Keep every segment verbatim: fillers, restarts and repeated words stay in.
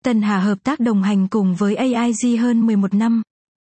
Tân Hà hợp tác đồng hành cùng với a i giê hơn mười một năm.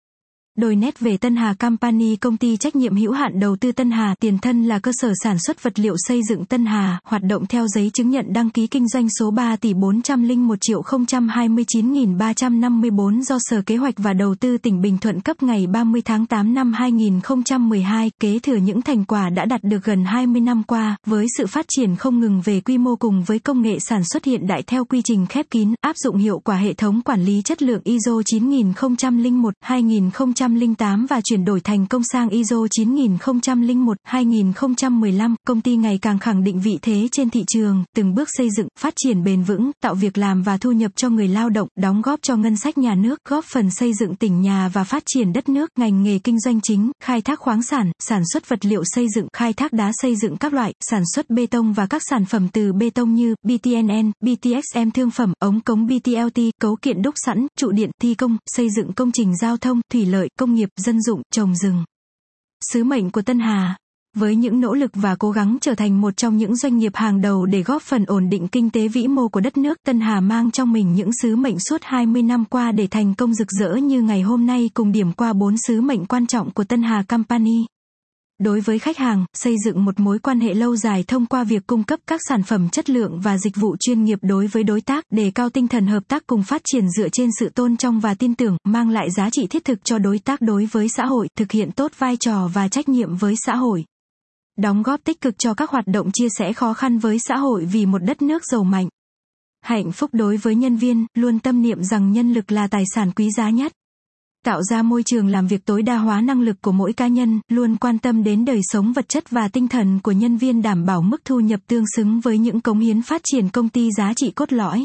Đôi nét về Tân Hà Company, công ty trách nhiệm hữu hạn đầu tư Tân Hà, tiền thân là cơ sở sản xuất vật liệu xây dựng Tân Hà, hoạt động theo giấy chứng nhận đăng ký kinh doanh số ba tỷ bốn trăm lẻ một triệu không trăm hai mươi chín nghìn ba trăm năm mươi tư do Sở Kế hoạch và Đầu tư tỉnh Bình Thuận cấp ngày ba mươi tháng tám năm hai nghìn không trăm mười hai, kế thừa những thành quả đã đạt được gần hai mươi năm qua, với sự phát triển không ngừng về quy mô cùng với công nghệ sản xuất hiện đại theo quy trình khép kín, áp dụng hiệu quả hệ thống quản lý chất lượng i ét o chín nghìn không trăm lẻ một, hai nghìn không trăm lẻ tám và chuyển đổi thành công sang i ét o chín nghìn không trăm lẻ một, hai nghìn không trăm mười lăm, công ty ngày càng khẳng định vị thế trên thị trường, từng bước xây dựng, phát triển bền vững, tạo việc làm và thu nhập cho người lao động, đóng góp cho ngân sách nhà nước, góp phần xây dựng tỉnh nhà và phát triển đất nước. Ngành nghề kinh doanh chính, khai thác khoáng sản, sản xuất vật liệu xây dựng, khai thác đá xây dựng các loại, sản xuất bê tông và các sản phẩm từ bê tông như bê tê en en, bê tê ích em, thương phẩm, ống cống bê tê lờ tê, cấu kiện đúc sẵn, trụ điện, thi công, xây dựng công trình giao thông, thủy lợi, công nghiệp, dân dụng, trồng rừng. Sứ mệnh của Tân Hà, với những nỗ lực và cố gắng trở thành một trong những doanh nghiệp hàng đầu để góp phần ổn định kinh tế vĩ mô của đất nước, Tân Hà mang trong mình những sứ mệnh suốt hai mươi năm qua để thành công rực rỡ như ngày hôm nay, cùng điểm qua bốn sứ mệnh quan trọng của Tân Hà Company. Đối với khách hàng, xây dựng một mối quan hệ lâu dài thông qua việc cung cấp các sản phẩm chất lượng và dịch vụ chuyên nghiệp. Đối với đối tác, đề cao tinh thần hợp tác cùng phát triển dựa trên sự tôn trọng và tin tưởng, mang lại giá trị thiết thực cho đối tác. Đối với xã hội, thực hiện tốt vai trò và trách nhiệm với xã hội. Đóng góp tích cực cho các hoạt động chia sẻ khó khăn với xã hội vì một đất nước giàu mạnh. Hạnh phúc đối với nhân viên, luôn tâm niệm rằng nhân lực là tài sản quý giá nhất. Tạo ra môi trường làm việc tối đa hóa năng lực của mỗi cá nhân, luôn quan tâm đến đời sống vật chất và tinh thần của nhân viên, đảm bảo mức thu nhập tương xứng với những cống hiến phát triển công ty giá trị cốt lõi.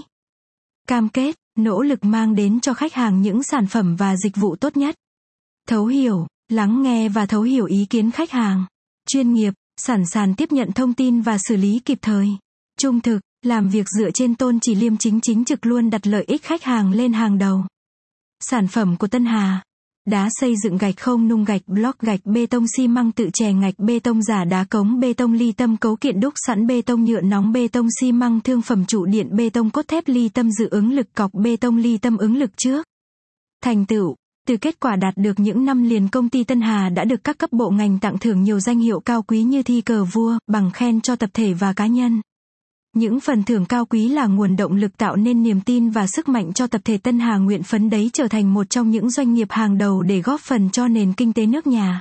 Cam kết, nỗ lực mang đến cho khách hàng những sản phẩm và dịch vụ tốt nhất. Thấu hiểu, lắng nghe và thấu hiểu ý kiến khách hàng. Chuyên nghiệp, sẵn sàng tiếp nhận thông tin và xử lý kịp thời. Trung thực, làm việc dựa trên tôn chỉ liêm chính chính trực, luôn đặt lợi ích khách hàng lên hàng đầu. Sản phẩm của Tân Hà: đá xây dựng, gạch không nung, gạch block, gạch bê tông xi măng tự chè, gạch bê tông giả, đá cống bê tông ly tâm, cấu kiện đúc sẵn, bê tông nhựa nóng, bê tông xi măng, thương phẩm, trụ điện, bê tông cốt thép ly tâm dự ứng lực, cọc bê tông ly tâm ứng lực trước. Thành tựu: từ kết quả đạt được những năm liền, công ty Tân Hà đã được các cấp bộ ngành tặng thưởng nhiều danh hiệu cao quý như thi cờ vua, bằng khen cho tập thể và cá nhân. Những phần thưởng cao quý là nguồn động lực tạo nên niềm tin và sức mạnh cho tập thể Tân Hà nguyện phấn đấu trở thành một trong những doanh nghiệp hàng đầu để góp phần cho nền kinh tế nước nhà.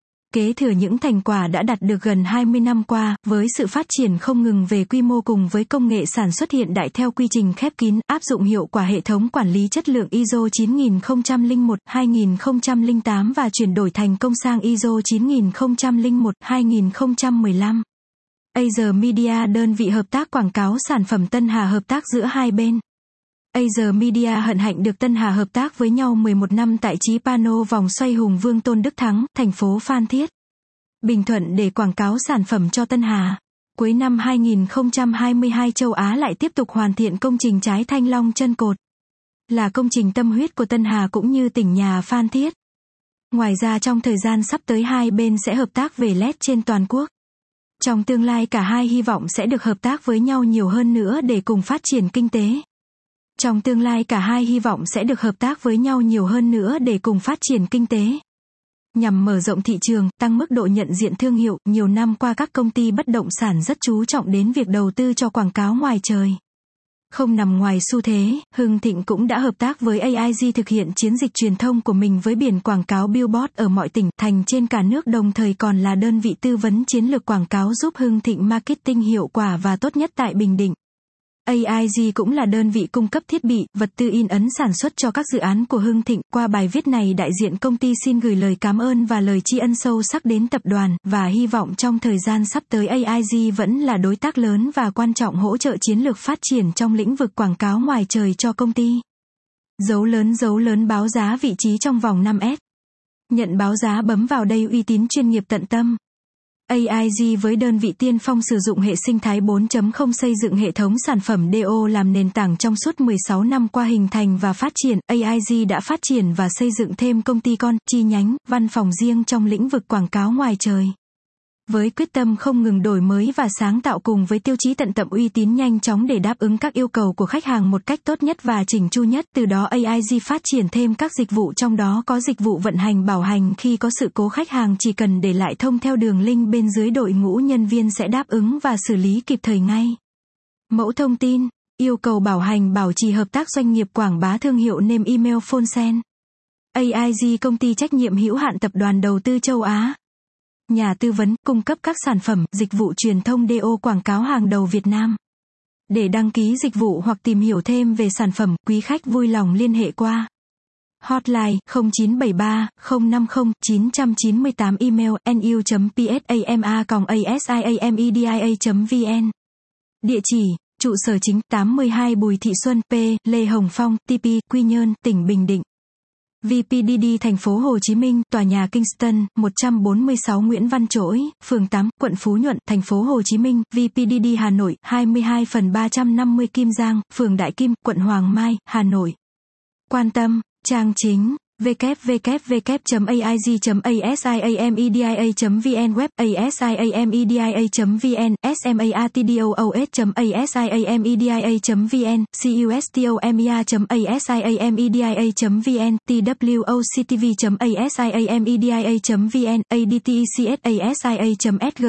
Kế thừa những thành quả đã đạt được gần hai mươi năm qua, với sự phát triển không ngừng về quy mô cùng với công nghệ sản xuất hiện đại theo quy trình khép kín, áp dụng hiệu quả hệ thống quản lý chất lượng i ét o chín nghìn không trăm lẻ một, hai nghìn không trăm lẻ tám và chuyển đổi thành công sang i ét o chín nghìn không trăm lẻ một, hai nghìn không trăm mười lăm. Asia Media, đơn vị hợp tác quảng cáo sản phẩm Tân Hà, hợp tác giữa hai bên. Asia Media hân hạnh được Tân Hà hợp tác với nhau mười một năm tại Chí Pano vòng xoay Hùng Vương Tôn Đức Thắng, thành phố Phan Thiết, Bình Thuận để quảng cáo sản phẩm cho Tân Hà. Cuối năm hai nghìn không trăm hai mươi hai, châu Á lại tiếp tục hoàn thiện công trình Trái Thanh Long Chân Cột, là công trình tâm huyết của Tân Hà cũng như tỉnh nhà Phan Thiết. Ngoài ra trong thời gian sắp tới hai bên sẽ hợp tác về led trên toàn quốc. Trong tương lai cả hai hy vọng sẽ được hợp tác với nhau nhiều hơn nữa để cùng phát triển kinh tế. Trong tương lai cả hai hy vọng sẽ được hợp tác với nhau nhiều hơn nữa để cùng phát triển kinh tế. Nhằm mở rộng thị trường, tăng mức độ nhận diện thương hiệu, nhiều năm qua các công ty bất động sản rất chú trọng đến việc đầu tư cho quảng cáo ngoài trời. Không nằm ngoài xu thế, Hưng Thịnh cũng đã hợp tác với a i giê thực hiện chiến dịch truyền thông của mình với biển quảng cáo billboard ở mọi tỉnh, thành trên cả nước, đồng thời còn là đơn vị tư vấn chiến lược quảng cáo giúp Hưng Thịnh marketing hiệu quả và tốt nhất tại Bình Định. a i giê cũng là đơn vị cung cấp thiết bị, vật tư in ấn sản xuất cho các dự án của Hưng Thịnh. Qua bài viết này, đại diện công ty xin gửi lời cảm ơn và lời tri ân sâu sắc đến tập đoàn, và hy vọng trong thời gian sắp tới a i giê vẫn là đối tác lớn và quan trọng hỗ trợ chiến lược phát triển trong lĩnh vực quảng cáo ngoài trời cho công ty. Dấu lớn dấu lớn báo giá vị trí trong vòng năm S. Nhận báo giá bấm vào đây, uy tín chuyên nghiệp tận tâm. a i giê với đơn vị tiên phong sử dụng hệ sinh thái bốn chấm không xây dựng hệ thống sản phẩm đê ô làm nền tảng trong suốt mười sáu năm qua hình thành và phát triển, a i giê đã phát triển và xây dựng thêm công ty con, chi nhánh, văn phòng riêng trong lĩnh vực quảng cáo ngoài trời. Với quyết tâm không ngừng đổi mới và sáng tạo cùng với tiêu chí tận tậm uy tín nhanh chóng để đáp ứng các yêu cầu của khách hàng một cách tốt nhất và chỉnh chu nhất, từ đó a i giê phát triển thêm các dịch vụ trong đó có dịch vụ vận hành bảo hành khi có sự cố khách hàng chỉ cần để lại thông theo đường link bên dưới, đội ngũ nhân viên sẽ đáp ứng và xử lý kịp thời ngay. Mẫu thông tin, yêu cầu bảo hành bảo trì hợp tác doanh nghiệp quảng bá thương hiệu name email phone sen. a i giê công ty trách nhiệm hữu hạn tập đoàn đầu tư châu Á. Nhà tư vấn, cung cấp các sản phẩm, dịch vụ truyền thông đê ô quảng cáo hàng đầu Việt Nam. Để đăng ký dịch vụ hoặc tìm hiểu thêm về sản phẩm, quý khách vui lòng liên hệ qua hotline không chín bảy ba không năm không chín chín tám, email nu chấm psama còng asiamedia chấm vn. Địa chỉ, trụ sở chính tám mươi hai Bùi Thị Xuân, P, Lê Hồng Phong, tê pê, Quy Nhơn, tỉnh Bình Định. vê pê đê đê thành phố Hồ Chí Minh, tòa nhà Kingston, một trăm bốn mươi sáu Nguyễn Văn Trỗi, phường tám, quận Phú Nhuận, thành phố Hồ Chí Minh. vê pê đê đê Hà Nội, hai mươi hai phần ba trăm năm mươi Kim Giang, phường Đại Kim, quận Hoàng Mai, Hà Nội. Quan tâm, trang chính w w w chấm a i g chấm asiamedia chấm vn, web asiamedia chấm vn, smartdoos chấm asiamedia chấm vn, customia chấm asiamedia chấm vn, twoctv chấm asiamedia chấm vn, adtecsa chấm sg,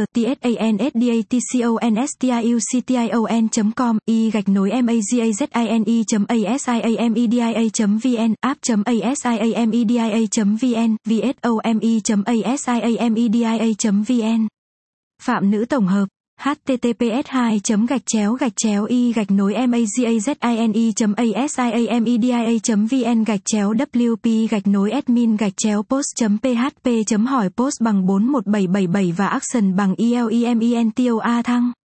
tsansdatconstauction chấm com, y gạch nối magazine chấm asiamedia chấm vn, app chấm asiamedia chấm vn, vsome chấm asiamedia chấm vn. Phạm nữ tổng hợp, https hai gạch chéo gạch chéo y gạch nối magazine chấm asiamedia chấm vn gạch chéo wp gạch nối admin gạch chéo post chấm php chấm hỏi post bằng bốn một bảy bảy bảy và action bằng elementoa thăng.